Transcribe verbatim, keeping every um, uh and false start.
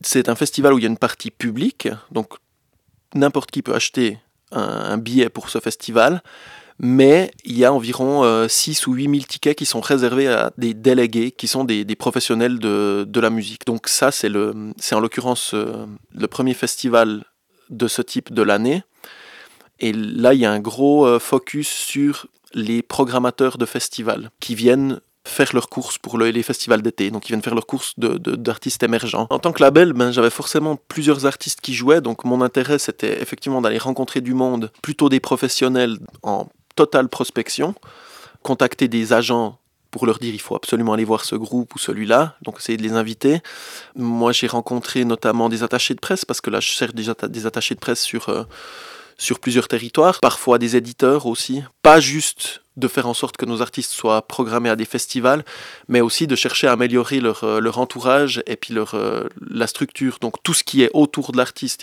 C'est un festival où il y a une partie publique, donc n'importe qui peut acheter un, un billet pour ce festival, mais il y a environ euh, six ou huit mille tickets qui sont réservés à des délégués, qui sont des, des professionnels de, de la musique. Donc ça, c'est, le, c'est en l'occurrence euh, le premier festival de ce type de l'année. Et là, il y a un gros euh, focus sur les programmateurs de festivals qui viennent faire leurs courses pour le, les festivals d'été. Donc, ils viennent faire leurs courses de, de, d'artistes émergents. En tant que label, ben, j'avais forcément plusieurs artistes qui jouaient. Donc, mon intérêt, c'était effectivement d'aller rencontrer du monde, plutôt des professionnels en totale prospection, contacter des agents pour leur dire il faut absolument aller voir ce groupe ou celui-là, donc essayer de les inviter. Moi, j'ai rencontré notamment des attachés de presse, parce que là, je cherche déjà des attachés de presse sur... Euh, sur plusieurs territoires, parfois des éditeurs aussi. Pas juste de faire en sorte que nos artistes soient programmés à des festivals, mais aussi de chercher à améliorer leur, leur entourage et puis leur, la structure, donc tout ce qui est autour de l'artiste.